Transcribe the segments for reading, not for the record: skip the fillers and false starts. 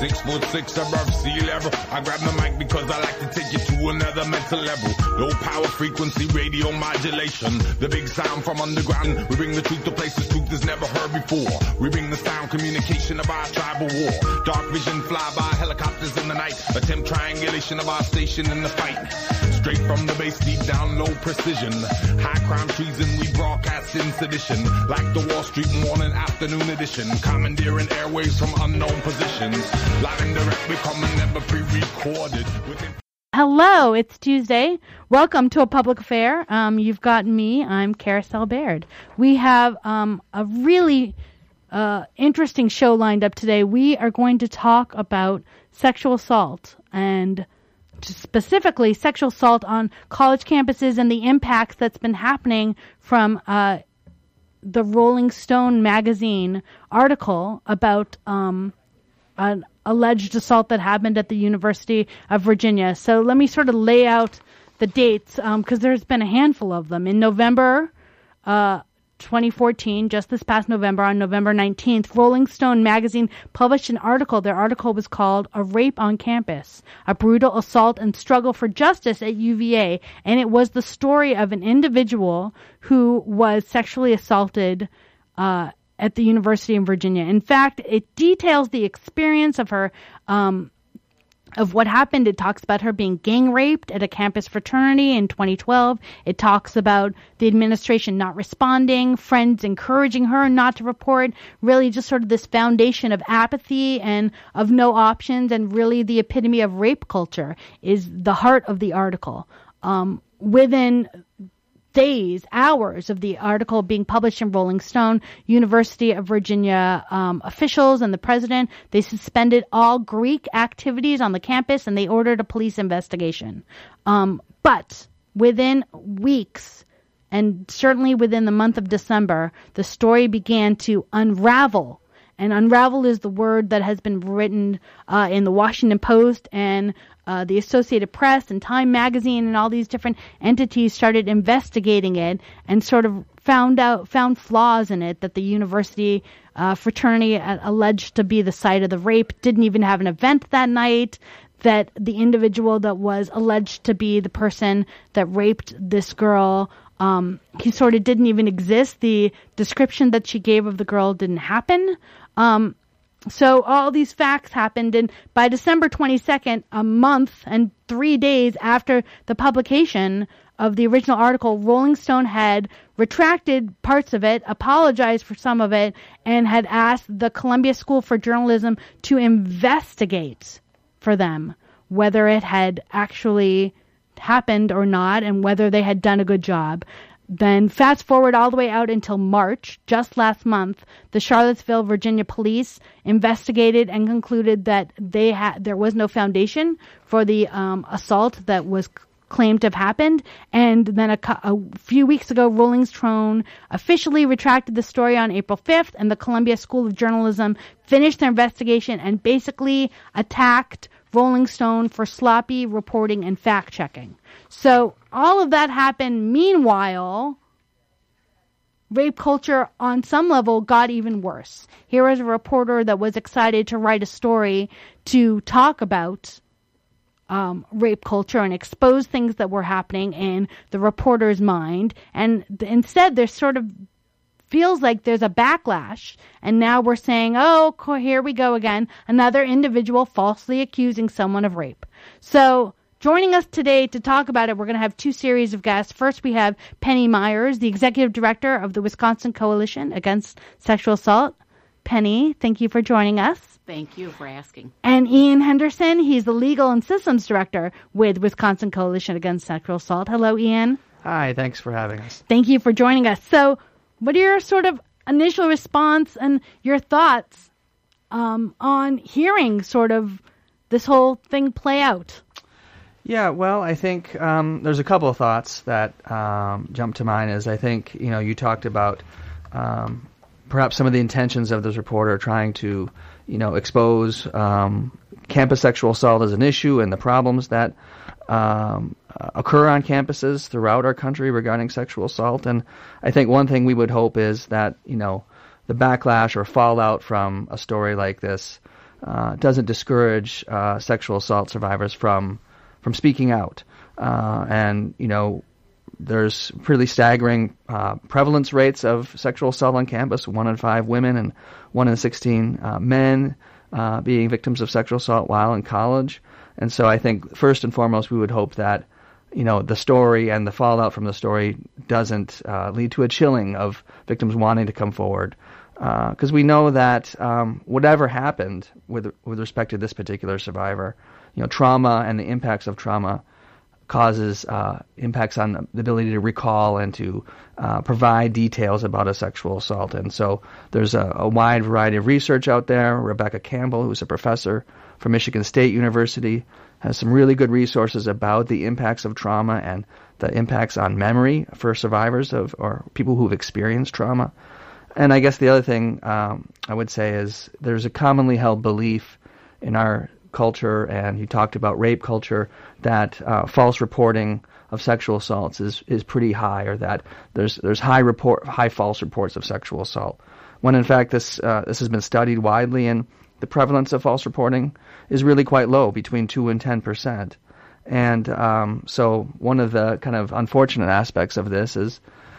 6'6" above sea level. I grab the mic because I like to take you to another mental level. Low power frequency radio modulation. The big sound from underground. We bring the truth to places truth is never heard before. We bring the sound communication of our tribal war. Dark vision fly by helicopters in the night. Attempt triangulation of our station in the fight. Straight from the base, deep down, low precision. High crime treason, we broadcast in sedition. Like the Wall Street morning afternoon edition. Commandeering airwaves from unknown positions. Live and direct, we come and never pre-recorded. Hello, it's Tuesday. Welcome to A Public Affair. You've got me. I'm Carousel Baird. We have a really interesting show lined up today. We are going to talk about sexual assault, and specifically sexual assault on college campuses and the impacts that's been happening from the Rolling Stone magazine article about an alleged assault that happened at the University of Virginia. So let me sort of lay out the dates, because there's been a handful of them. In November 2014, just this past November, on November 19th, Rolling Stone magazine published an article. Their article was called "A Rape on Campus, a Brutal Assault and Struggle for Justice at UVA," and it was the story of an individual who was sexually assaulted at the University of Virginia. In fact, it details the experience of her, of what happened. It talks about her being gang raped at a campus fraternity in 2012. It talks about the administration not responding, friends encouraging her not to report, really just sort of this foundation of apathy and of no options, and really the epitome of rape culture is the heart of the article. Within days, hours of the article being published in Rolling Stone, University of Virginia officials and the president, they suspended all Greek activities on the campus, and they ordered a police investigation. But within weeks, and certainly within the month of December, the story began to unravel. And unravel is the word that has been written in the Washington Post, and the Associated Press and Time Magazine and all these different entities started investigating it and sort of found flaws in it, that the university fraternity alleged to be the site of the rape didn't even have an event that night, that the individual that was alleged to be the person that raped this girl, he sort of didn't even exist. The description that she gave of the girl didn't happen. So all these facts happened, and by December 22nd, a month and 3 days after the publication of the original article, Rolling Stone had retracted parts of it, apologized for some of it, and had asked the Columbia School for Journalism to investigate for them whether it had actually happened or not, and whether they had done a good job. Then fast forward all the way out until March, just last month, the Charlottesville, Virginia police investigated and concluded that there was no foundation for the assault that was claimed to have happened. And then a few weeks ago, Rolling Stone officially retracted the story on April 5th, and the Columbia School of Journalism finished their investigation and basically attacked Rolling Stone for sloppy reporting and fact-checking. So all of that happened. Meanwhile, rape culture on some level got even worse. Here was a reporter that was excited to write a story to talk about rape culture and expose things that were happening in the reporter's mind. And instead, there sort of feels like there's a backlash, and now we're saying, oh, here we go again, another individual falsely accusing someone of rape. So joining us today to talk about it, we're going to have two series of guests. First, we have Penny Myers, the executive director of the Wisconsin Coalition Against Sexual Assault. Penny, thank you for joining us. Thank you for asking. And Ian Henderson, he's the legal and systems director with Wisconsin Coalition Against Sexual Assault. Hello, Ian. Hi, thanks for having us. Thank you for joining us. So what are your sort of initial response and your thoughts on hearing sort of this whole thing play out? Yeah, well, I think there's a couple of thoughts that jump to mind. Is I think, you talked about perhaps some of the intentions of this reporter trying to, expose campus sexual assault as an issue and the problems that occur on campuses throughout our country regarding sexual assault. And I think one thing we would hope is that, the backlash or fallout from a story like this doesn't discourage sexual assault survivors from speaking out. And, there's pretty staggering prevalence rates of sexual assault on campus, 1 in 5 women and 1 in 16 men being victims of sexual assault while in college. And so I think first and foremost we would hope that, the story and the fallout from the story doesn't lead to a chilling of victims wanting to come forward. Because we know that whatever happened with respect to this particular survivor, trauma and the impacts of trauma causes impacts on the ability to recall and to provide details about a sexual assault. And so there's a wide variety of research out there. Rebecca Campbell, who's a professor from Michigan State University, has some really good resources about the impacts of trauma and the impacts on memory for survivors or people who've experienced trauma. And I guess the other thing I would say is there's a commonly held belief in our culture, and you talked about rape culture, that false reporting of sexual assaults is pretty high, or that there's high false reports of sexual assault. When in fact this has been studied widely, and the prevalence of false reporting is really quite low, between 2 and 10%. And so one of the kind of unfortunate aspects of this is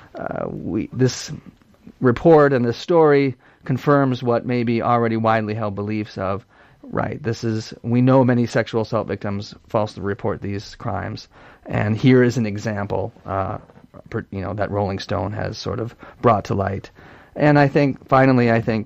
this report and this story confirms what may be already widely held beliefs of, right, we know many sexual assault victims falsely report these crimes, and here is an example, that Rolling Stone has sort of brought to light. And I think, finally,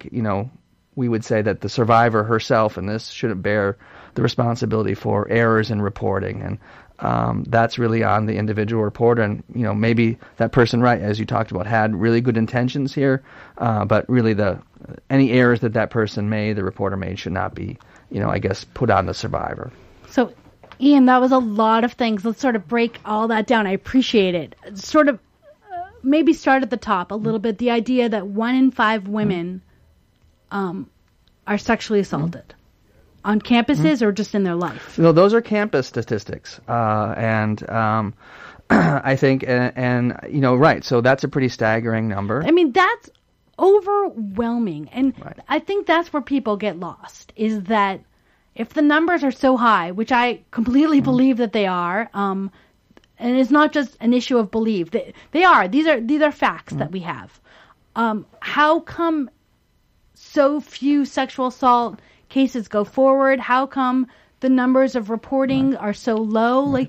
we would say that the survivor herself in this shouldn't bear the responsibility for errors in reporting, and that's really on the individual reporter. And maybe that person, right, as you talked about, had really good intentions here, but really any errors that person made, the reporter made, should not be, put on the survivor. So, Ian, that was a lot of things. Let's sort of break all that down. I appreciate it. Sort of maybe start at the top a little bit. The idea that 1 in 5 women are sexually assaulted on campuses or just in their life. No, those are campus statistics, and I think, right. So that's a pretty staggering number. I mean, that's overwhelming, and right. I think that's where people get lost. Is that if the numbers are so high, which I completely believe that they are, and it's not just an issue of belief. They are. These are facts that we have. How come so few sexual assault cases go forward? How come the numbers of reporting are so low? Like,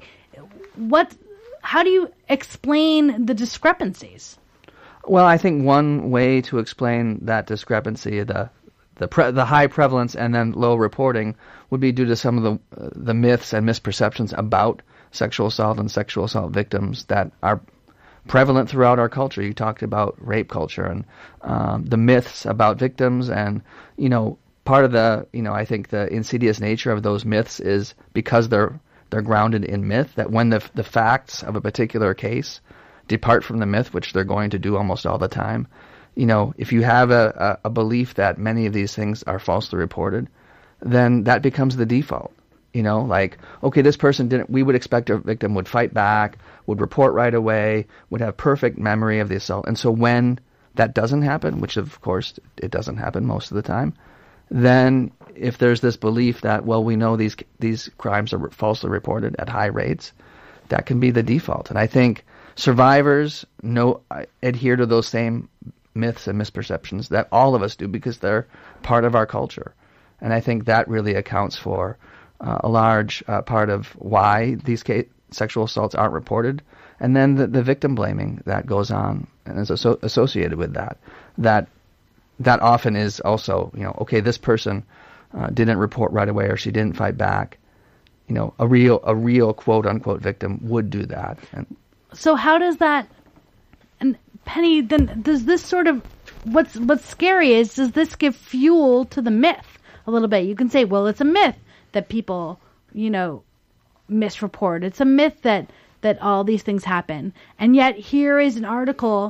how do you explain the discrepancies? Well, I think one way to explain that discrepancy, the high prevalence and then low reporting, would be due to some of the myths and misperceptions about sexual assault and sexual assault victims that are prevalent throughout our culture. You talked about rape culture and the myths about victims, and part of I think the insidious nature of those myths is because they're grounded in myth, that when the facts of a particular case depart from the myth, which they're going to do almost all the time, if you have a belief that many of these things are falsely reported, then that becomes the default. Okay, this person we would expect a victim would fight back, would report right away, would have perfect memory of the assault. And so when that doesn't happen, which of course it doesn't happen most of the time, then if there's this belief that, well, we know these crimes are falsely reported at high rates, that can be the default. And I think survivors adhere to those same myths and misperceptions that all of us do, because they're part of our culture. And I think that really accounts for a large part of why these sexual assaults aren't reported, and then the victim blaming that goes on and is associated with that often is also, okay, this person didn't report right away, or she didn't fight back. A real quote unquote victim would do that. So how does that? And Penny, then does this sort of what's scary is, does this give fuel to the myth a little bit? You can say, well, it's a myth that people, misreport. It's a myth that all these things happen. And yet here is an article,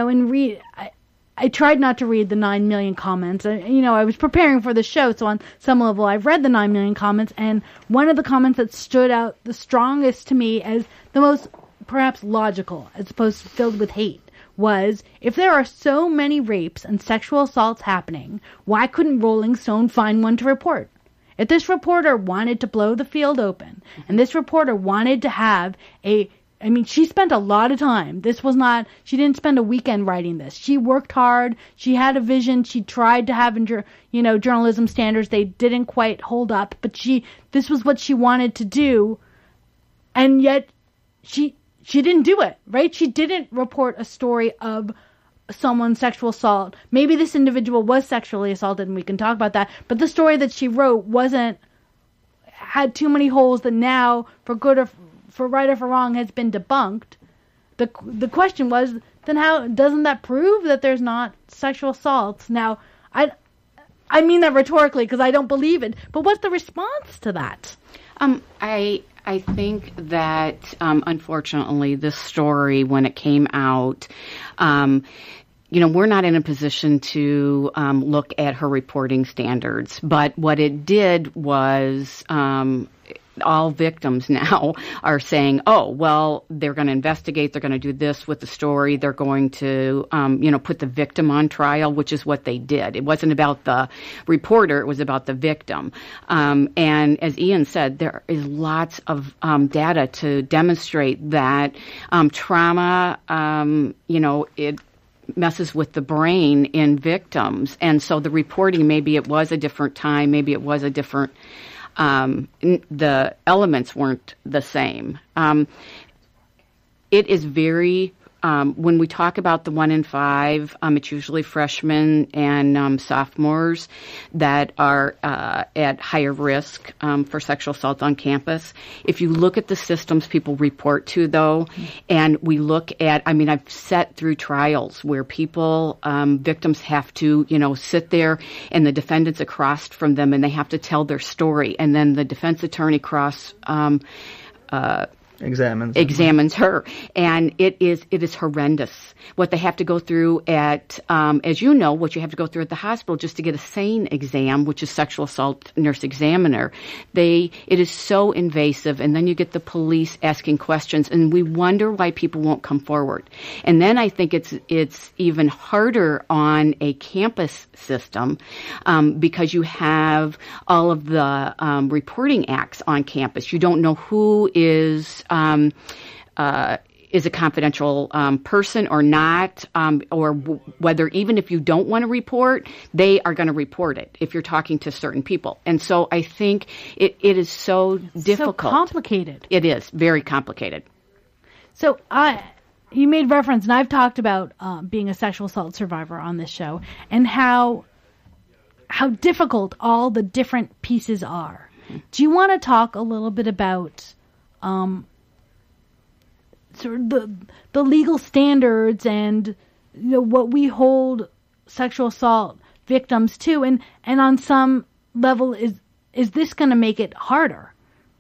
I tried not to read the 9 million comments. I was preparing for the show, so on some level I've read the 9 million comments, and one of the comments that stood out the strongest to me as the most perhaps logical, as opposed to filled with hate, was, if there are so many rapes and sexual assaults happening, why couldn't Rolling Stone find one to report? If this reporter wanted to blow the field open, and this reporter wanted to have she spent a lot of time. She didn't spend a weekend writing this. She worked hard. She had a vision. She tried to have, journalism standards. They didn't quite hold up, but this was what she wanted to do. And yet she didn't do it, right? She didn't report a story of someone's sexual assault. Maybe this individual was sexually assaulted, and we can talk about that. But the story that she wrote had too many holes that now, for good or for right or for wrong, has been debunked. The question was, then how doesn't that prove that there's not sexual assaults? Now, I mean that rhetorically because I don't believe it. But what's the response to that? I think that unfortunately this story, when it came out, we're not in a position to look at her reporting standards. But what it did was all victims now are saying, oh, well, they're going to investigate. They're going to do this with the story. They're going to, put the victim on trial, which is what they did. It wasn't about the reporter. It was about the victim. And as Ian said, there is lots of data to demonstrate that trauma, it messes with the brain in victims. And so the reporting, maybe it was a different time. Maybe it was a different the elements weren't the same. It is very, when we talk about the 1 in 5, it's usually freshmen and sophomores that are at higher risk for sexual assault on campus. If you look at the systems people report to, though, and we look at, I've sat through trials where people, victims have to, sit there and the defendant's across from them and they have to tell their story. And then the defense attorney examines her, and it is horrendous what they have to go through at, as you know, what you have to go through at the hospital just to get a SANE exam, which is sexual assault nurse examiner. It is so invasive, and then you get the police asking questions, and we wonder why people won't come forward. And then I think it's even harder on a campus system because you have all of the reporting acts on campus. You don't know who is a confidential person or not, or whether even if you don't want to report, they are going to report it if you're talking to certain people. And so I think it is so difficult. So complicated. It is very complicated. So you made reference, and I've talked about being a sexual assault survivor on this show, and how difficult all the different pieces are. Do you want to talk a little bit about sort of the legal standards and what we hold sexual assault victims to, and on some level is this going to make it harder?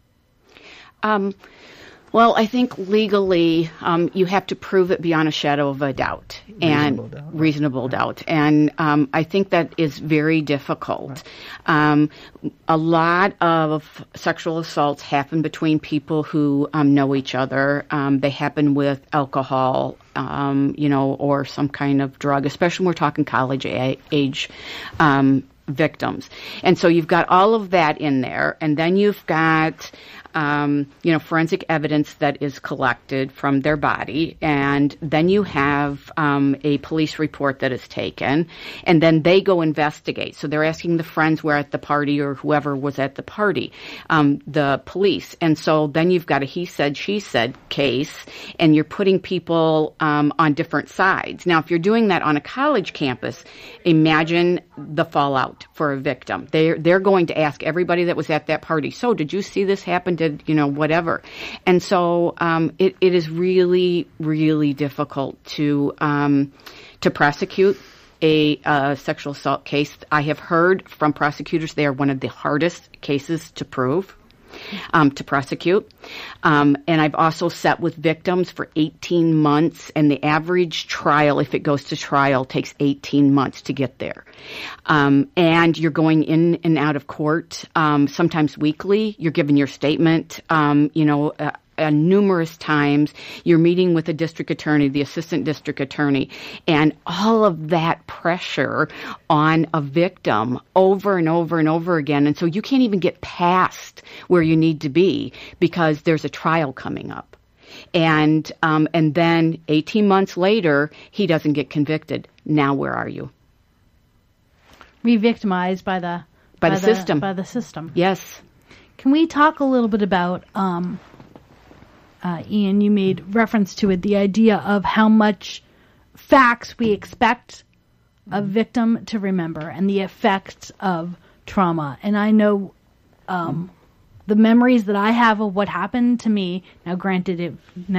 Well, I think legally you have to prove it beyond a shadow of a doubt. Reasonable doubt. And I think that is very difficult. Right. A lot of sexual assaults happen between people who know each other. They happen with alcohol, or some kind of drug, especially when we're talking college age victims. And so you've got all of that in there, and then you've got forensic evidence that is collected from their body, and then you have a police report that is taken, and then they go investigate. So they're asking the friends who were at the party or whoever was at the party, the police. And so then you've got a he said, she said case, and you're putting people on different sides. Now, if you're doing that on a college campus, imagine the fallout for a victim. They're going to ask everybody that was at that party, so did you see this happen? Did, whatever. And so it is really, really difficult to prosecute a sexual assault case. I have heard from prosecutors they are one of the hardest cases to prove. To prosecute. And I've also sat with victims for 18 months, and the average trial, if it goes to trial, takes 18 months to get there. And you're going in and out of court, sometimes weekly. You're giving your statement, numerous times. You're meeting with the district attorney, the assistant district attorney, and all of that pressure on a victim over and over and over again. And so you can't even get past where you need to be because there's a trial coming up. And then 18 months later, he doesn't get convicted. Now where are you? Re-victimized by the system. By the system. Yes. Can we talk a little bit about, Ian, you made reference to it, the idea of how much facts we expect a victim to remember and the effects of trauma. And I know the memories that I have of what happened to me, now granted,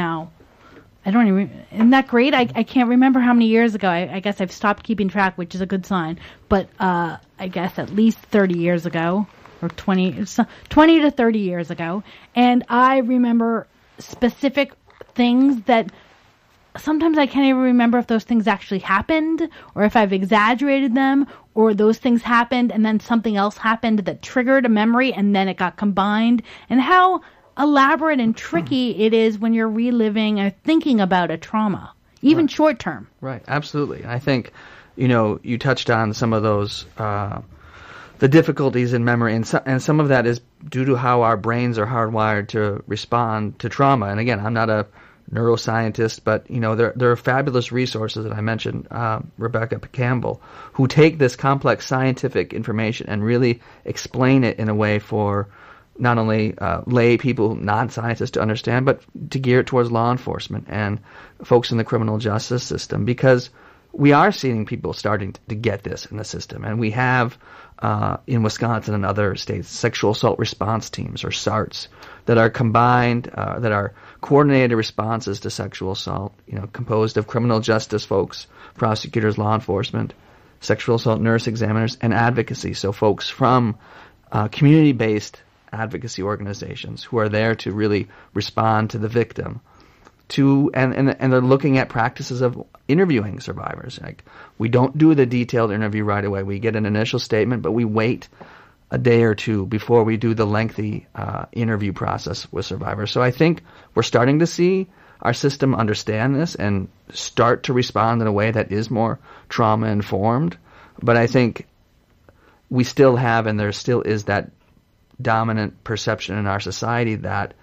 I don't even, isn't that great? I can't remember how many years ago. I guess I've stopped keeping track, which is a good sign. But I guess at least 30 years ago, or 20 to 30 years ago. And I remember specific things that sometimes I can't even remember if those things actually happened or if I've exaggerated them or those things happened and then something else happened that triggered a memory and then it got combined. And how elaborate and tricky it is when you're reliving or thinking about a trauma, even short term. Right, absolutely. I think, you touched on some of those, the difficulties in memory, and some of that is due to how our brains are hardwired to respond to trauma. And again, I'm not a neuroscientist, but there are fabulous resources that I mentioned, Rebecca Campbell, who take this complex scientific information and really explain it in a way for not only lay people, non-scientists to understand, but to gear it towards law enforcement and folks in the criminal justice system, because we are seeing people starting to get this in the system. And we have, in Wisconsin and other states, sexual assault response teams, or SARTs, that are combined, that are coordinated responses to sexual assault, composed of criminal justice folks, prosecutors, law enforcement, sexual assault nurse examiners, and advocacy. So folks from community-based advocacy organizations who are there to really respond to the victim, and they're looking at practices of interviewing survivors. Like, we don't do the detailed interview right away. We get an initial statement, but we wait a day or two before we do the lengthy interview process with survivors. So I think we're starting to see our system understand this and start to respond in a way that is more trauma-informed. But I think we still have, and there still is that dominant perception in our society that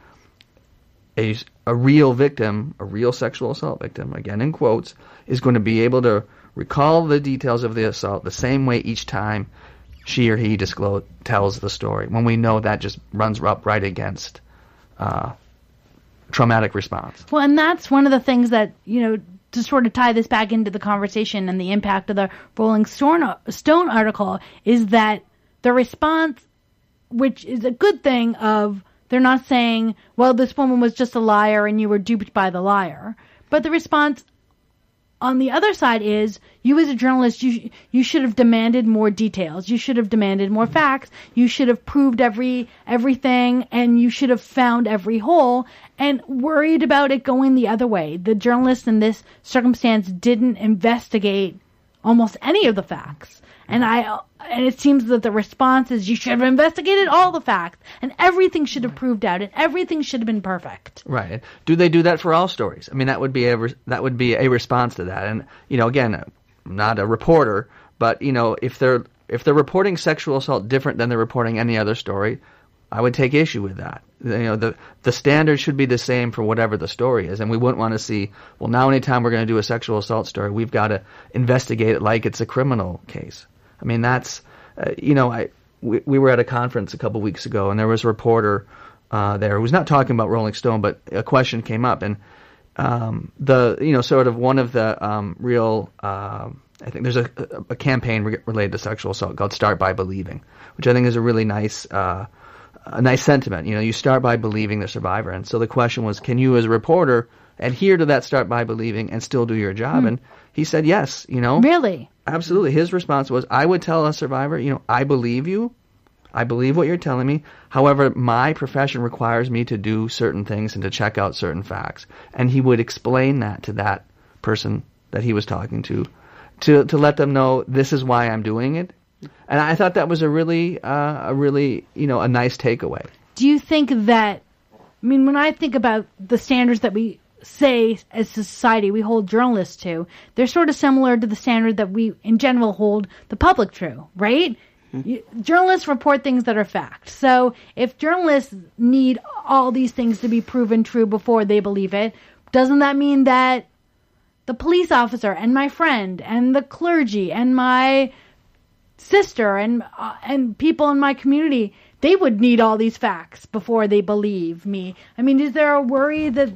a real victim, a real sexual assault victim, again in quotes, is going to be able to recall the details of the assault the same way each time she or he tells the story, when we know that just runs up right against traumatic response. Well, and that's one of the things that, to sort of tie this back into the conversation and the impact of the Rolling Stone article, is that the response, which is a good thing, of they're not saying, well, this woman was just a liar and you were duped by the liar. But the response on the other side is, you as a journalist, you should have demanded more details. You should have demanded more facts. You should have proved everything, and you should have found every hole, and worried about it going the other way. The journalist in this circumstance didn't investigate almost any of the facts. And it seems that the response is, you should have investigated all the facts, and everything should have proved out, and everything should have been perfect. Right. Do they do that for all stories? I mean, that would be a response to that. And again, I'm not a reporter, but if they're reporting sexual assault different than they're reporting any other story, I would take issue with that. The standard should be the same for whatever the story is, and we wouldn't want to see, well, now anytime we're going to do a sexual assault story, we've got to investigate it like it's a criminal case. I mean, that's, we were at a conference a couple weeks ago, and there was a reporter there who was not talking about Rolling Stone, but a question came up, and sort of one of the real, I think there's a campaign related to sexual assault called Start by Believing, which I think is a really nice sentiment. You start by believing the survivor, and so the question was, can you as a reporter adhere to that start by believing and still do your job? And he said yes. Really? Absolutely. His response was, I would tell a survivor, I believe you. I believe what you're telling me. However, my profession requires me to do certain things and to check out certain facts. And he would explain that to that person that he was talking to let them know, this is why I'm doing it. And I thought that was a really, a nice takeaway. Do you think that I mean, when I think about the standards that we say as a society we hold journalists to, they're sort of similar to the standard that we in general hold the public to, right? Journalists report things that are fact. So if journalists need all these things to be proven true before they believe it, doesn't that mean that the police officer and my friend and the clergy and my sister and people in my community, they would need all these facts before they believe me? I mean, is there a worry that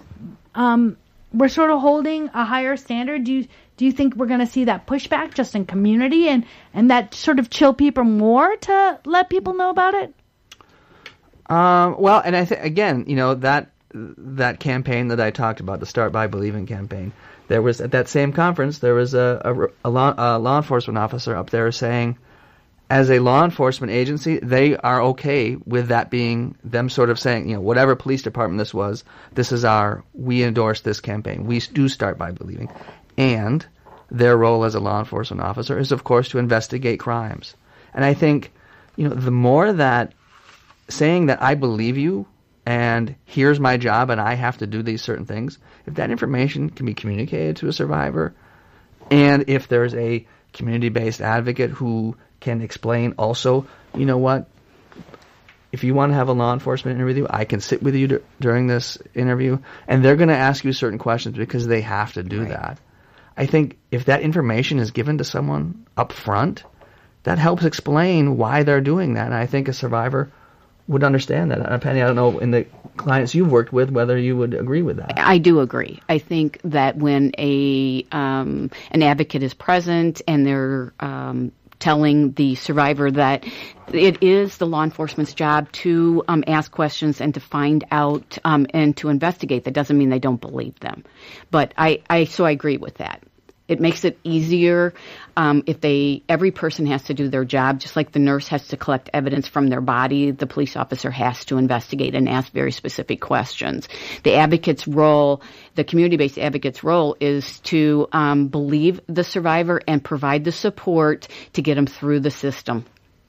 we're sort of holding a higher standard? Do you think we're going to see that pushback just in community and that sort of chill people more to let people know about it? Well, and I think, again, that campaign that I talked about, the Start by Believing campaign, there was, at that same conference, there was a law enforcement officer up there saying, as a law enforcement agency, they are okay with that being them sort of saying, whatever police department this was, we endorse this campaign. We do Start by Believing. And their role as a law enforcement officer is, of course, to investigate crimes. And I think, the more that saying that I believe you and here's my job and I have to do these certain things, if that information can be communicated to a survivor, and if there's a community-based advocate who can explain also, what, if you want to have a law enforcement interview, I can sit with you during this interview, and they're going to ask you certain questions because they have to do that. I think if that information is given to someone up front, that helps explain why they're doing that, and I think a survivor would understand that. Penny, I don't know, in the clients you've worked with, whether you would agree with that. I do agree. I think that when an advocate is present and they're telling the survivor that it is the law enforcement's job to ask questions and to find out and to investigate, that doesn't mean they don't believe them. But I agree with that. It makes it easier if every person has to do their job, just like the nurse has to collect evidence from their body, the police officer has to investigate and ask very specific questions. The advocate's role, the community-based advocate's role, is to believe the survivor and provide the support to get them through the system.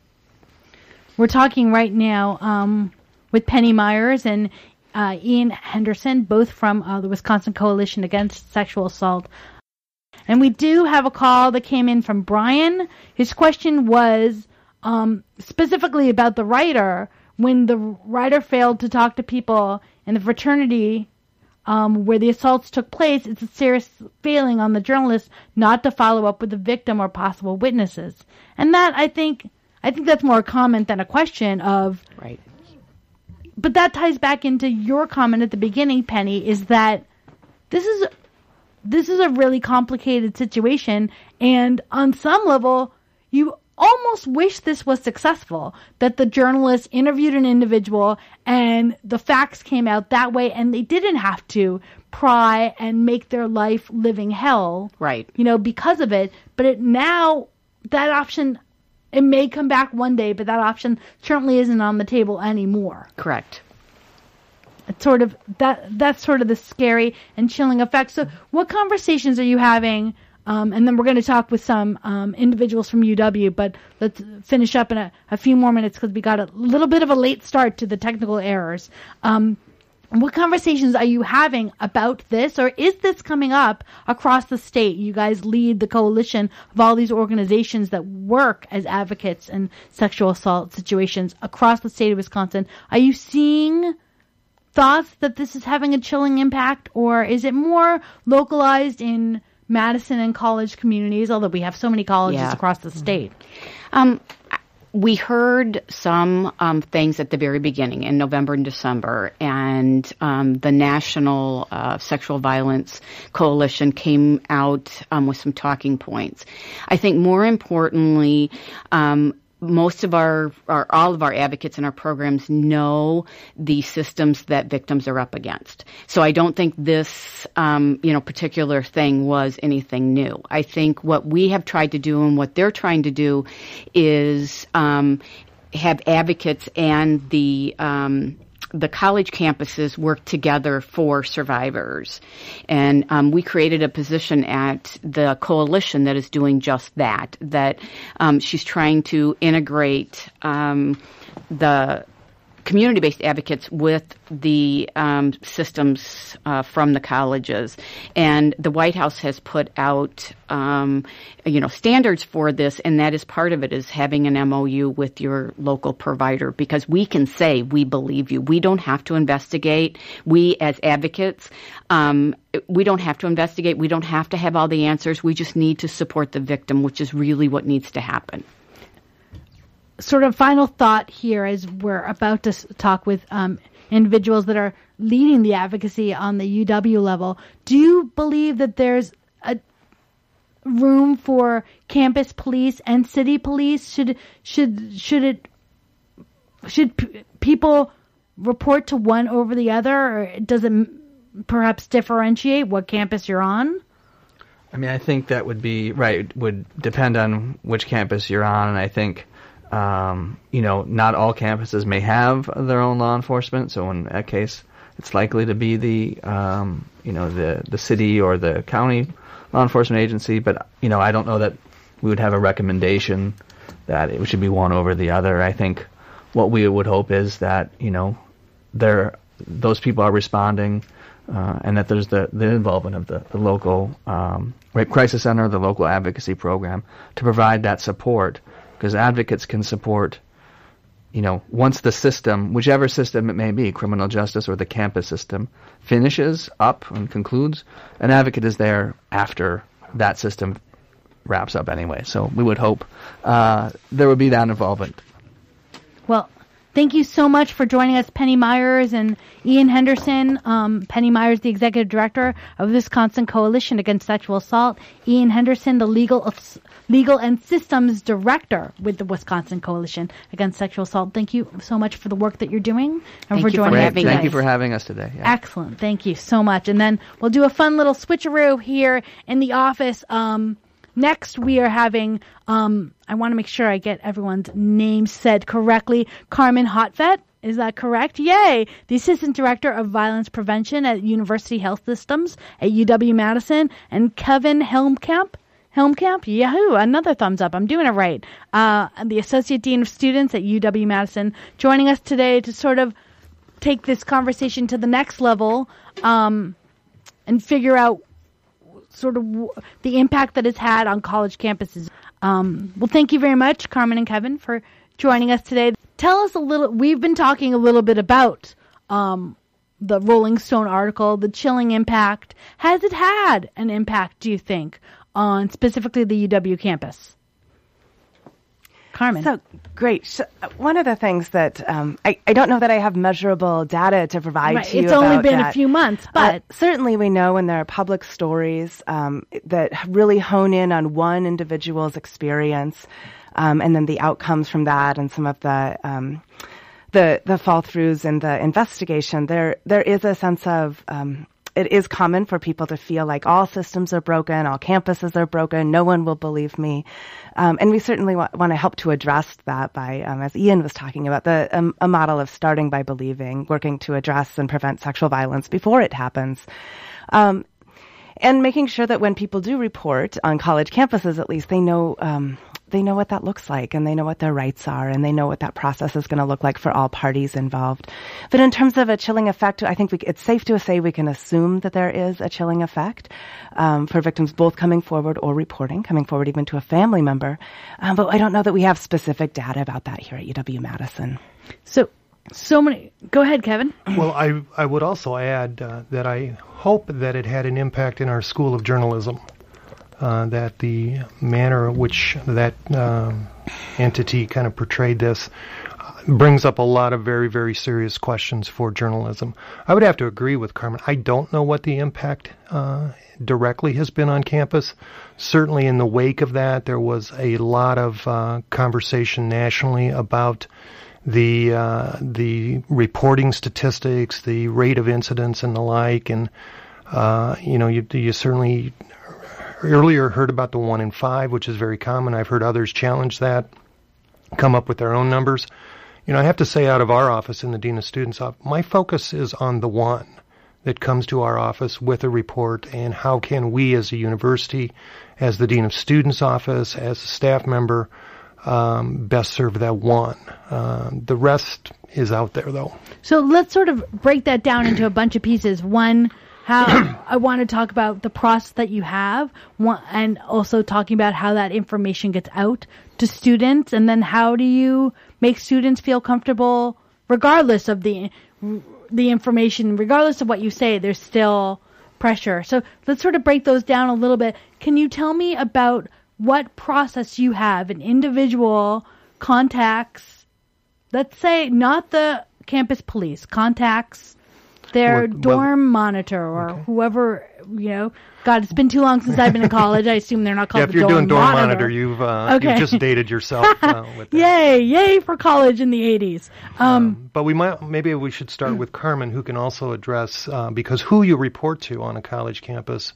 We're talking right now with Penny Myers and Ian Henderson, both from the Wisconsin Coalition Against Sexual Assault. And we do have a call that came in from Brian. His question was specifically about the writer. When the writer failed to talk to people in the fraternity where the assaults took place, it's a serious failing on the journalist not to follow up with the victim or possible witnesses. And that, I think that's more a comment than a question of... Right. But that ties back into your comment at the beginning, Penny, is that this is a really complicated situation, and on some level, you almost wish this was successful, that the journalist interviewed an individual and the facts came out that way, and they didn't have to pry and make their life living hell, right? Because of it. But now that option, it may come back one day, but that option certainly isn't on the table anymore. Correct. It's sort of that's sort of the scary and chilling effect. So what conversations are you having? And then we're going to talk with some individuals from UW, but let's finish up in a few more minutes because we got a little bit of a late start to the technical errors. What conversations are you having about this, or is this coming up across the state? You guys lead the coalition of all these organizations that work as advocates in sexual assault situations across the state of Wisconsin. Are you seeing thoughts that this is having a chilling impact, or is it more localized in Madison and college communities, although we have so many colleges across the state? We heard some things at the very beginning in November and December, and the National Sexual Violence Coalition came out with some talking points. I think more importantly, most of all of our advocates in our programs know the systems that victims are up against. So I don't think this, particular thing was anything new. I think what we have tried to do and what they're trying to do is have advocates and the college campuses work together for survivors. And we created a position at the coalition that is doing just that she's trying to integrate the community-based advocates with the systems from the colleges. And the White House has put out, standards for this, and that is part of it, is having an MOU with your local provider, because we can say we believe you. We don't have to investigate. We as advocates, we don't have to investigate. We don't have to have all the answers. We just need to support the victim, which is really what needs to happen. Sort of final thought here as we're about to talk with individuals that are leading the advocacy on the UW level. Do you believe that there's a room for campus police and city police? Should people report to one over the other, or does it perhaps differentiate what campus you're on? I mean, I think that would be right. It would depend on which campus you're on, and I think not all campuses may have their own law enforcement. So in that case, it's likely to be the city or the county law enforcement agency. But I don't know that we would have a recommendation that it should be one over the other. I think what we would hope is that those people are responding, and that there's the involvement of the local rape crisis center, the local advocacy program, to provide that support. Because advocates can support, once the system, whichever system it may be, criminal justice or the campus system, finishes up and concludes, an advocate is there after that system wraps up anyway. So we would hope there would be that involvement. Well, thank you so much for joining us, Penny Myers and Ian Henderson. Penny Myers, the Executive Director of the Wisconsin Coalition Against Sexual Assault. Ian Henderson, the Legal and Systems Director with the Wisconsin Coalition Against Sexual Assault. Thank you so much for the work that you're doing and for joining us. Thank you for having us today. Yeah. Excellent. Thank you so much. And then we'll do a fun little switcheroo here in the office. Next, we are having, I want to make sure I get everyone's name said correctly, Carmen Hotvet. Is that correct? Yay! The Assistant Director of Violence Prevention at University Health Systems at UW-Madison, and Kevin Helmkamp, yahoo, another thumbs up. I'm doing it right. The Associate Dean of Students at UW-Madison, joining us today to sort of take this conversation to the next level and figure out sort of the impact that it's had on college campuses. Well, thank you very much, Carmen and Kevin, for joining us today. Tell us a little, we've been talking a little bit about the Rolling Stone article, the chilling impact. Has it had an impact, do you think, on specifically the UW campus? Carmen. So, great. So, one of the things that I don't know that I have measurable data to provide to you it's about only been that. a few months, but certainly we know when there are public stories that really hone in on one individual's experience, and then the outcomes from that, and some of the fall throughs in the investigation. There is a sense of it is common for people to feel like all systems are broken, all campuses are broken, no one will believe me. And we certainly want to help to address that by, as Ian was talking about, a model of starting by believing, working to address and prevent sexual violence before it happens. And making sure that when people do report on college campuses, at least they know what that looks like, and they know what their rights are, and they know what that process is going to look like for all parties involved. But in terms of a chilling effect, I think it's safe to say we can assume that there is a chilling effect for victims both coming forward or reporting, coming forward even to a family member. But I don't know that we have specific data about that here at UW-Madison. So many. Go ahead, Kevin. Well, I would also add that I hope that it had an impact in our School of Journalism. That the manner in which that entity kind of portrayed this brings up a lot of very, very serious questions for journalism. I would have to agree with Carmen. I don't know what the impact directly has been on campus. Certainly in the wake of that, there was a lot of conversation nationally about the reporting statistics, the rate of incidents and the like, and you certainly earlier heard about the 1 in 5, which is very common. I've heard others challenge that, come up with their own numbers. I have to say, out of our office in the Dean of Students office, my focus is on the one that comes to our office with a report, and how can we as a university, as the Dean of Students office, as a staff member, best serve that one. The rest is out there, though. So let's sort of break that down into a bunch of pieces. One, how I want to talk about the process that you have, and also talking about how that information gets out to students, and then how do you make students feel comfortable regardless of the information, regardless of what you say, there's still pressure. So let's sort of break those down a little bit. Can you tell me about what process you have? An individual contacts, let's say not the campus police, contacts their dorm monitor or whoever, God, it's been too long since I've been in college. I assume they're not called if you're doing dorm monitor, you've just dated yourself with that. Yay for college in the 80s. But maybe we should start with Carmen, who can also address, because who you report to on a college campus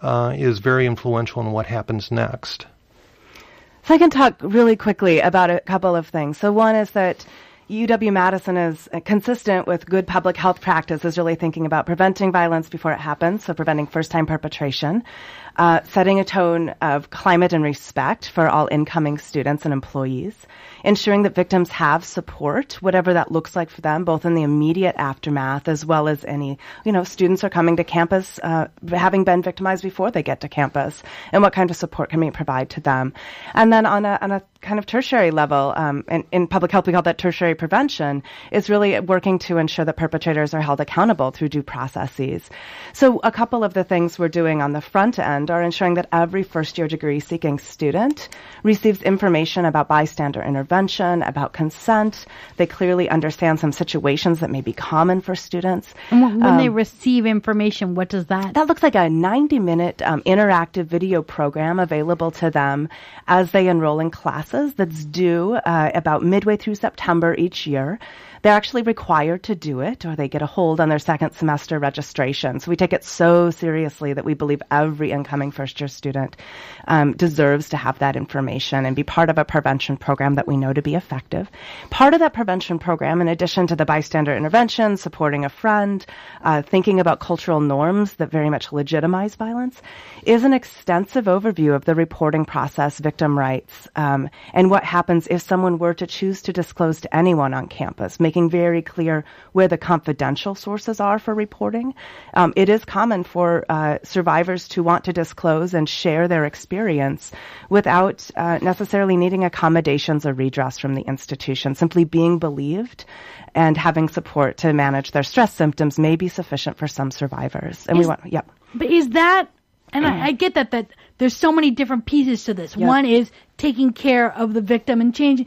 is very influential in what happens next. So I can talk really quickly about a couple of things. So one is that UW-Madison is consistent with good public health practice, is really thinking about preventing violence before it happens, so preventing first-time perpetration, setting a tone of climate and respect for all incoming students and employees, ensuring that victims have support, whatever that looks like for them, both in the immediate aftermath as well as any, students are coming to campus having been victimized before they get to campus, and what kind of support can we provide to them. And then on a kind of tertiary level, in public health we call that tertiary prevention, is really working to ensure that perpetrators are held accountable through due processes. So a couple of the things we're doing on the front end are ensuring that every first-year degree-seeking student receives information about bystander intervention, about consent. They clearly understand some situations that may be common for students. And when they receive information, what does that? That looks like a 90-minute interactive video program available to them as they enroll in classes that's due about midway through September each year. They're actually required to do it, or they get a hold on their second semester registration. So we take it so seriously that we believe every incoming first-year student deserves to have that information and be part of a prevention program that we know to be effective. Part of that prevention program, in addition to the bystander intervention, supporting a friend, thinking about cultural norms that very much legitimize violence, is an extensive overview of the reporting process, victim rights, and what happens if someone were to choose to disclose to anyone on campus, making very clear where the confidential sources are for reporting. It is common for survivors to want to disclose and share their experience without necessarily needing accommodations or redress from the institution. Simply being believed and having support to manage their stress symptoms may be sufficient for some survivors. And But is that, and I get that there's so many different pieces to this. Yep. One is taking care of the victim and changing.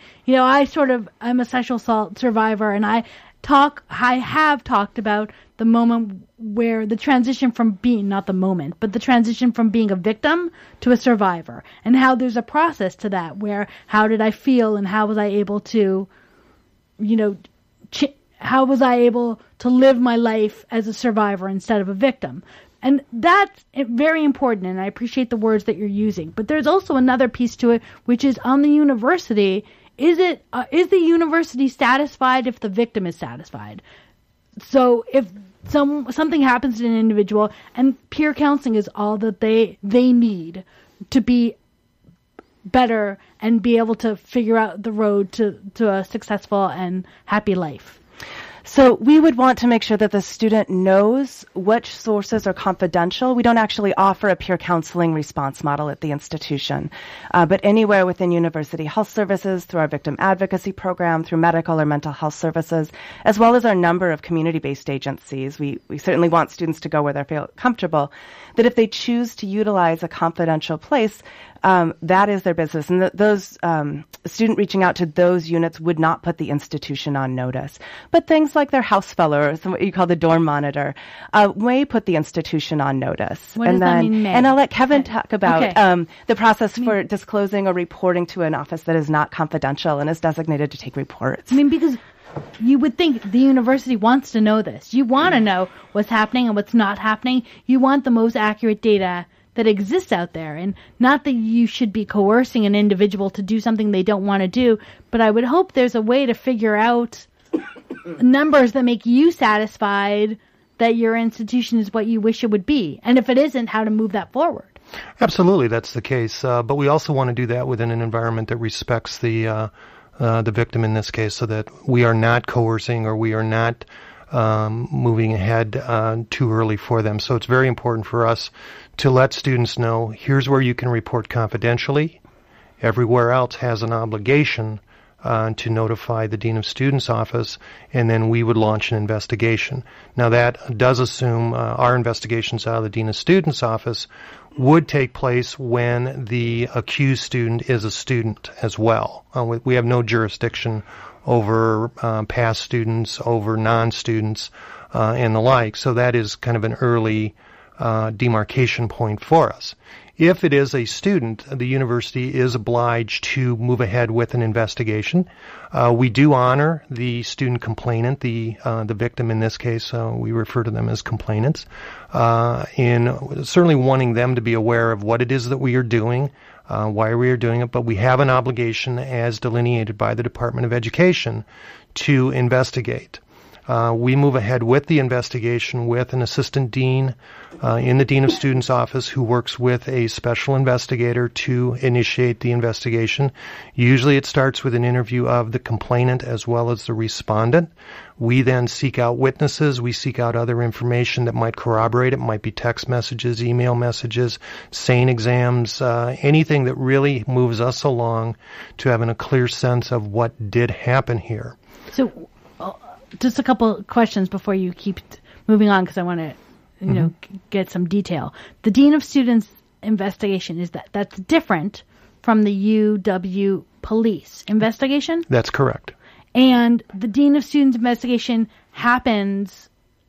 I'm a sexual assault survivor, and I have talked about the moment where the transition from being, not the moment, but the transition from being a victim to a survivor, and how there's a process to that, where how did I feel and how was I able to, how was I able to live my life as a survivor instead of a victim. And that's very important, and I appreciate the words that you're using. But there's also another piece to it, which is on the university. Is the university satisfied if the victim is satisfied? So if something happens to an individual, and peer counseling is all that they need to be better and be able to figure out the road to a successful and happy life. So we would want to make sure that the student knows which sources are confidential. We don't actually offer a peer counseling response model at the institution, but anywhere within university health services, through our victim advocacy program, through medical or mental health services, as well as our number of community-based agencies. We certainly want students to go where they feel comfortable, that if they choose to utilize a confidential place, that is their business. And those student reaching out to those units would not put the institution on notice. But things like their house fellow, or what you call the dorm monitor, may put the institution on notice. What does that mean, may? And I'll let Kevin talk about the process for disclosing or reporting to an office that is not confidential and is designated to take reports. Because you would think the university wants to know this. You want to know what's happening and what's not happening. You want the most accurate data that exists out there, and not that you should be coercing an individual to do something they don't want to do, but I would hope there's a way to figure out numbers that make you satisfied that your institution is what you wish it would be, and if it isn't, how to move that forward. Absolutely, that's the case. But we also want to do that within an environment that respects the victim in this case, so that we are not coercing or we are not moving ahead too early for them. So it's very important for us to let students know, here's where you can report confidentially. Everywhere else has an obligation to notify the Dean of Students office, and then we would launch an investigation. Now that does assume our investigations out of the Dean of Students office would take place when the accused student is a student as well. We have no jurisdiction over past students, over non-students, and the like, so that is kind of an early demarcation point for us. If it is a student, the university is obliged to move ahead with an investigation. We do honor the student complainant, the victim in this case. We refer to them as complainants, in certainly wanting them to be aware of what it is that we are doing, why we are doing it. But we have an obligation, as delineated by the Department of Education, to investigate. We move ahead with the investigation with an assistant dean in the Dean of Students office who works with a special investigator to initiate the investigation. Usually it starts with an interview of the complainant as well as the respondent. We then seek out witnesses. We seek out other information that might corroborate it. It might be text messages, email messages, SANE exams, anything that really moves us along to having a clear sense of what did happen here. So just a couple questions before you keep moving on, because I want to, get some detail. The Dean of Students investigation, that's different from the UW police investigation? That's correct. And the Dean of Students investigation happens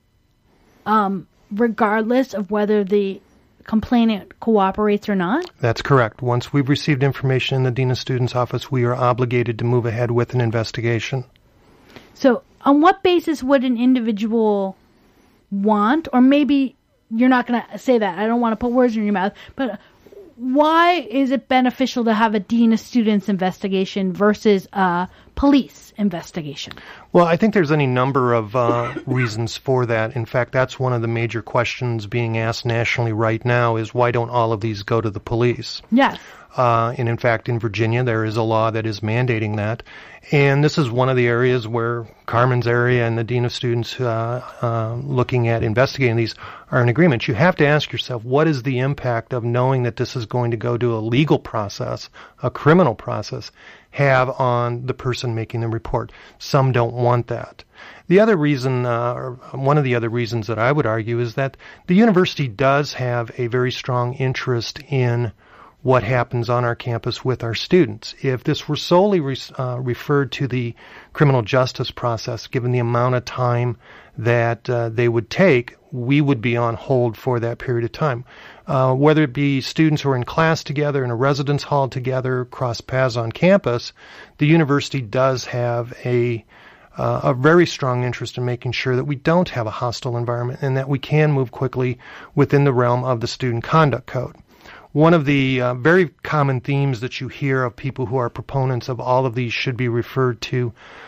regardless of whether the complainant cooperates or not? That's correct. Once we've received information in the Dean of Students office, we are obligated to move ahead with an investigation. So on what basis would an individual want, or maybe you're not going to say that, I don't want to put words in your mouth, but why is it beneficial to have a Dean of Students investigation versus a police investigation? Well, I think there's any number of reasons for that. In fact, that's one of the major questions being asked nationally right now is why don't all of these go to the police? Yes. And in fact, in Virginia, there is a law that is mandating that. And this is one of the areas where Carmen's area and the Dean of Students looking at investigating these are in agreement. You have to ask yourself, what is the impact of knowing that this is going to go to a legal process, a criminal process, have on the person making the report? Some don't want that. The other reason, or one of the other reasons that I would argue, is that the university does have a very strong interest in what happens on our campus with our students. If this were solely referred to the criminal justice process, given the amount of time that they would take, we would be on hold for that period of time. Whether it be students who are in class together, in a residence hall together, cross paths on campus, the university does have a very strong interest in making sure that we don't have a hostile environment and that we can move quickly within the realm of the Student Conduct Code. One of the very common themes that you hear of people who are proponents of all of these should be referred to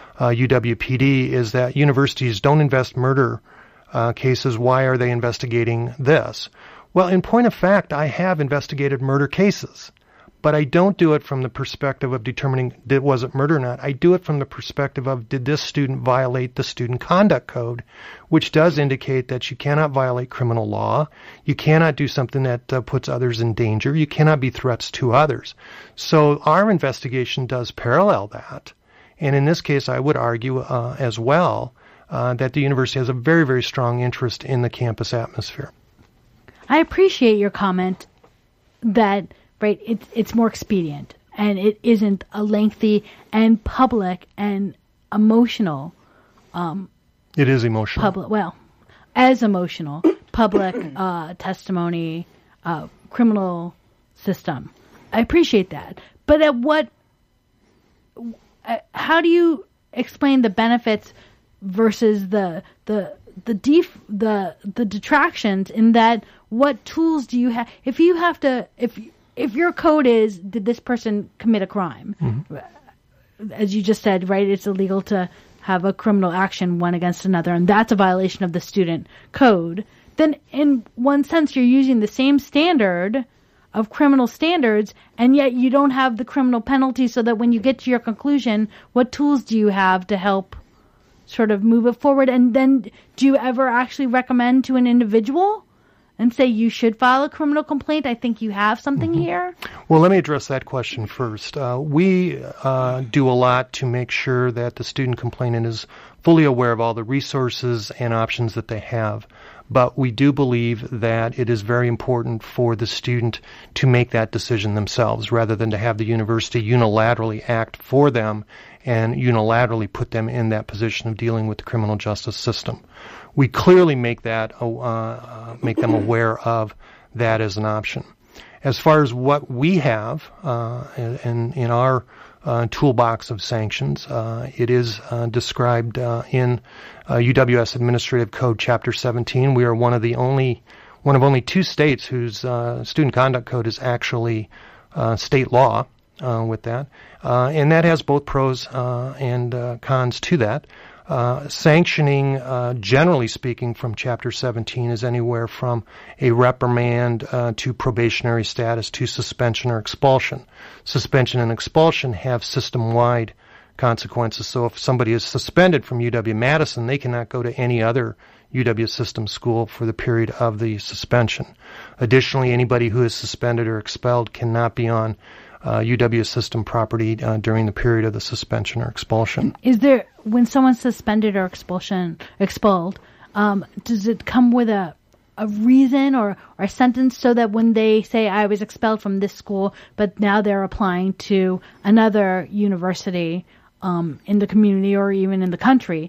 UWPD is that universities don't invest murder cases. Why are they investigating this? Well, in point of fact, I have investigated murder cases, but I don't do it from the perspective of determining was it murder or not. I do it from the perspective of did this student violate the Student Conduct Code, which does indicate that you cannot violate criminal law. You cannot do something that puts others in danger. You cannot be threats to others. So our investigation does parallel that. And in this case, I would argue as well that the university has a very, very strong interest in the campus atmosphere. I appreciate your comment that it's more expedient and it isn't a lengthy and public and emotional. It is emotional. As emotional public testimony, criminal system. I appreciate that, but how do you explain the benefits versus the detractions in that? What tools do you have if you have to if your code is, did this person commit a crime? Mm-hmm. As you just said, right, it's illegal to have a criminal action one against another, and that's a violation of the student code. Then in one sense, you're using the same standard of criminal standards, and yet you don't have the criminal penalty, so that when you get to your conclusion, what tools do you have to help sort of move it forward? And then do you ever actually recommend to an individual and say you should file a criminal complaint? I think you have something here. Well, let me address that question first. We do a lot to make sure that the student complainant is fully aware of all the resources and options that they have. But we do believe that it is very important for the student to make that decision themselves rather than to have the university unilaterally act for them and unilaterally put them in that position of dealing with the criminal justice system. We clearly make them aware of that as an option. As far as what we have in our toolbox of sanctions, it is described in UWS Administrative Code Chapter 17. We are one of only 2 states whose student conduct code is actually state law with that, and that has both pros and cons to that. Sanctioning, generally speaking, from Chapter 17 is anywhere from a reprimand to probationary status to suspension or expulsion. Suspension and expulsion have system-wide consequences. So if somebody is suspended from UW-Madison, they cannot go to any other UW system school for the period of the suspension. Additionally, anybody who is suspended or expelled cannot be on UW system property during the period of the suspension or expulsion. Is there, when someone's suspended or expelled, does it come with a reason or a sentence so that when they say, I was expelled from this school, but now they're applying to another university in the community or even in the country,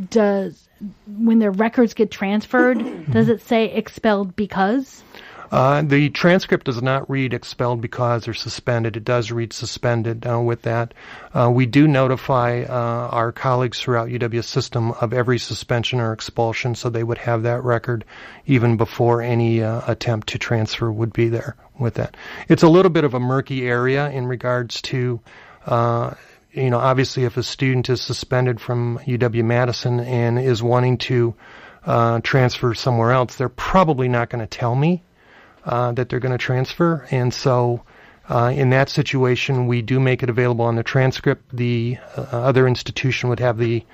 when their records get transferred, does it say expelled because? The transcript does not read expelled because or suspended. It does read suspended with that. We do notify our colleagues throughout UW system of every suspension or expulsion, so they would have that record even before any attempt to transfer would be there with that. It's a little bit of a murky area in regards to, obviously if a student is suspended from UW-Madison and is wanting to transfer somewhere else, they're probably not going to tell me that they're going to transfer. And so in that situation, we do make it available on the transcript. The other institution would have the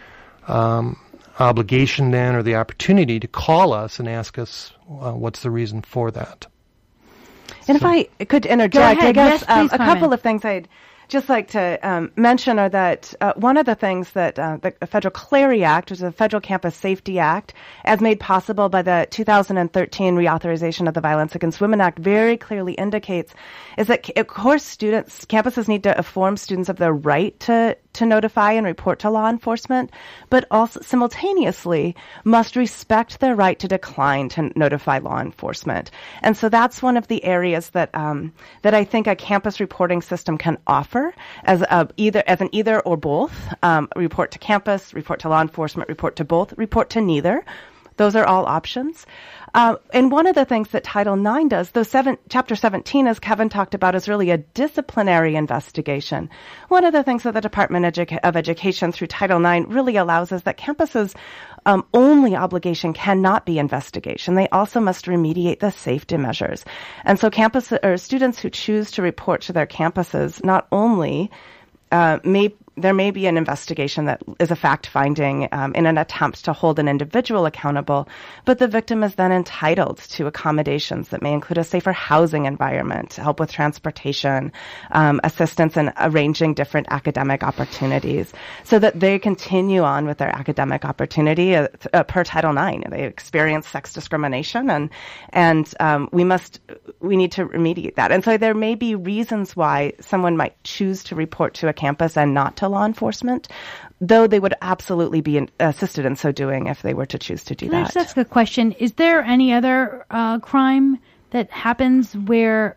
obligation then or the opportunity to call us and ask us what's the reason for that. And if I could interject, I guess yes, a couple of things I'd just like to mention are that one of the things that the Federal Clery Act, which is the Federal Campus Safety Act, as made possible by the 2013 reauthorization of the Violence Against Women Act, very clearly indicates is that, of course, campuses need to inform students of their right to notify and report to law enforcement, but also simultaneously must respect their right to decline to notify law enforcement. And so that's one of the areas that I think a campus reporting system can offer as an either or both. Report to campus, report to law enforcement, report to both, report to neither. Those are all options. And one of the things that Title IX does, Chapter 17, as Kevin talked about, is really a disciplinary investigation. One of the things that the Department of Education through Title IX really allows is that campuses' only obligation cannot be investigation. They also must remediate the safety measures. And so students who choose to report to their campuses not only there may be an investigation that is a fact-finding in an attempt to hold an individual accountable, but the victim is then entitled to accommodations that may include a safer housing environment, help with transportation, assistance in arranging different academic opportunities, so that they continue on with their academic opportunity per Title IX. They experience sex discrimination, and we need to remediate that. And so there may be reasons why someone might choose to report to a campus and not to law enforcement, though they would absolutely be assisted in so doing if they were to choose to do that. Can I just ask a question? Is there any other crime that happens where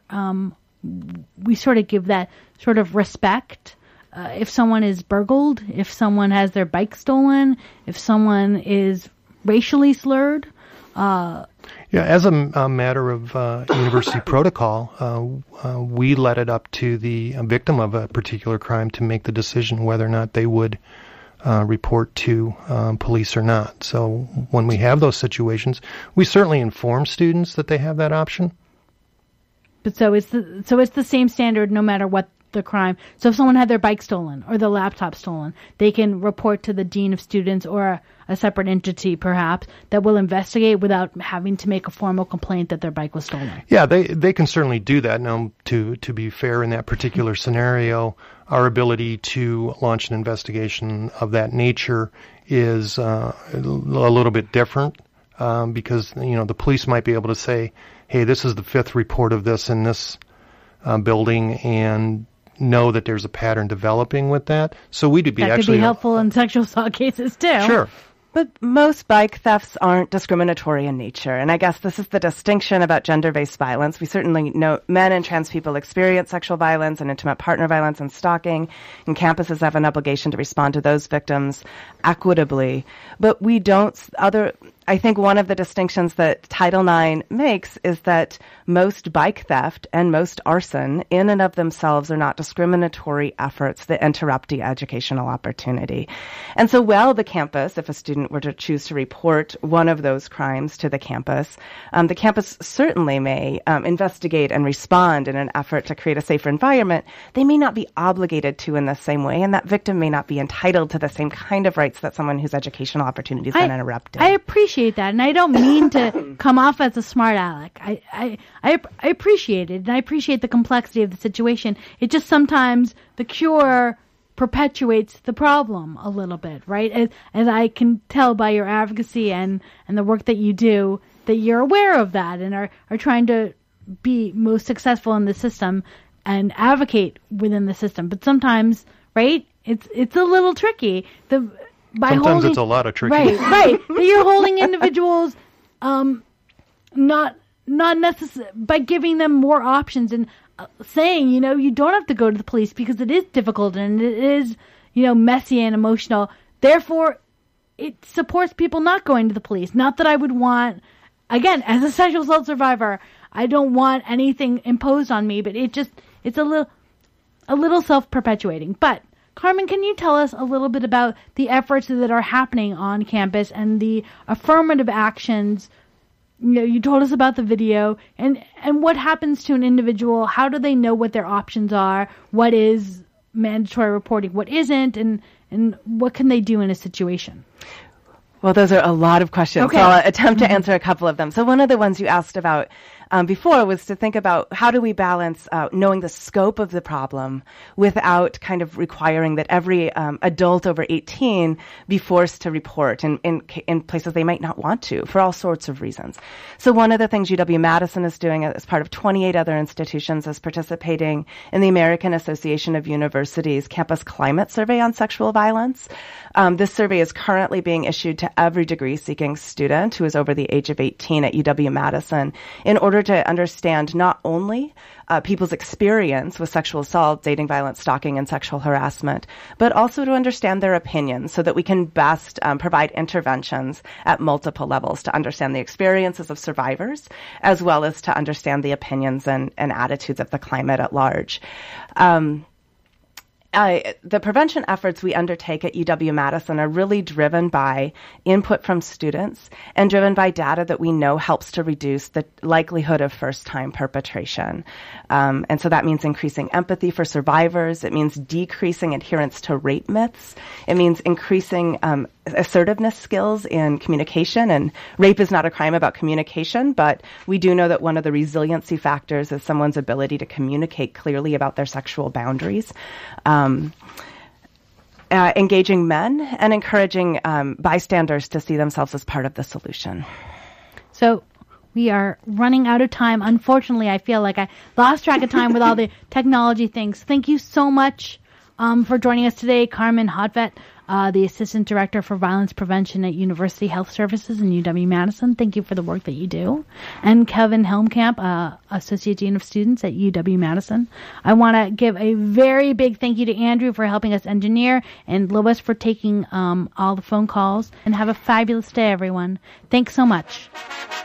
we sort of give that sort of respect? If someone is burgled, if someone has their bike stolen, if someone is racially slurred? Yeah, as a matter of university protocol, we let it up to the victim of a particular crime to make the decision whether or not they would report to police or not. So when we have those situations, we certainly inform students that they have that option. But so it's the same standard no matter what the crime. So if someone had their bike stolen or the laptop stolen, they can report to the dean of students or a separate entity perhaps that will investigate without having to make a formal complaint that their bike was stolen. Yeah, they can certainly do that. Now, to be fair, in that particular scenario, our ability to launch an investigation of that nature is a little bit different because the police might be able to say, hey, this is the 5th report of this in this building, and know that there's a pattern developing with that. So we'd be that could be helpful in sexual assault cases too. Sure. But most bike thefts aren't discriminatory in nature. And I guess this is the distinction about gender-based violence. We certainly know men and trans people experience sexual violence and intimate partner violence and stalking, and campuses have an obligation to respond to those victims equitably. But we don't, I think one of the distinctions that Title IX makes is that most bike theft and most arson in and of themselves are not discriminatory efforts that interrupt the educational opportunity. And so while the campus, if a student were to choose to report one of those crimes to the campus certainly may investigate and respond in an effort to create a safer environment. They may not be obligated to in the same way, and that victim may not be entitled to the same kind of rights that someone whose educational opportunities been interrupted. I appreciate that, and I don't mean to come off as a smart aleck. I appreciate it, and I appreciate the complexity of the situation. It just sometimes the cure perpetuates the problem a little bit, right? As I can tell by your advocacy and the work that you do, that you're aware of that and are trying to be most successful in the system and advocate within the system. But sometimes, right, it's a little tricky. Sometimes it's a lot of tricky. Right. That you're holding individuals, not necessarily by giving them more options and saying, you don't have to go to the police because it is difficult and it is, messy and emotional. Therefore, it supports people not going to the police. Not that I would want, again, as a sexual assault survivor, I don't want anything imposed on me, but it's a little self-perpetuating. But Carmen, can you tell us a little bit about the efforts that are happening on campus and the affirmative actions? You told us about the video and what happens to an individual. How do they know what their options are? What is mandatory reporting? What isn't? And what can they do in a situation? Well, those are a lot of questions. Okay. So I'll attempt to answer a couple of them. So one of the ones you asked about before was to think about how do we balance knowing the scope of the problem without kind of requiring that every adult over 18 be forced to report in places they might not want to for all sorts of reasons. So one of the things UW-Madison is doing as part of 28 other institutions is participating in the American Association of Universities Campus Climate Survey on Sexual Violence. This survey is currently being issued to every degree-seeking student who is over the age of 18 at UW-Madison in order to understand not only people's experience with sexual assault, dating violence, stalking, and sexual harassment, but also to understand their opinions so that we can best provide interventions at multiple levels to understand the experiences of survivors as well as to understand the opinions and attitudes of the climate at large. The prevention efforts we undertake at UW-Madison are really driven by input from students and driven by data that we know helps to reduce the likelihood of first-time perpetration. And so that means increasing empathy for survivors. It means decreasing adherence to rape myths. It means increasing assertiveness skills in communication. And rape is not a crime about communication, but we do know that one of the resiliency factors is someone's ability to communicate clearly about their sexual boundaries. Engaging men and encouraging bystanders to see themselves as part of the solution. So we are running out of time. Unfortunately, I feel like I lost track of time with all the technology things. Thank you so much for joining us today, Carmen Hodvet, the Assistant Director for Violence Prevention at University Health Services in UW-Madison. Thank you for the work that you do. And Kevin Helmkamp, Associate Dean of Students at UW-Madison. I want to give a very big thank you to Andrew for helping us engineer and Lois for taking all the phone calls. And have a fabulous day, everyone. Thanks so much.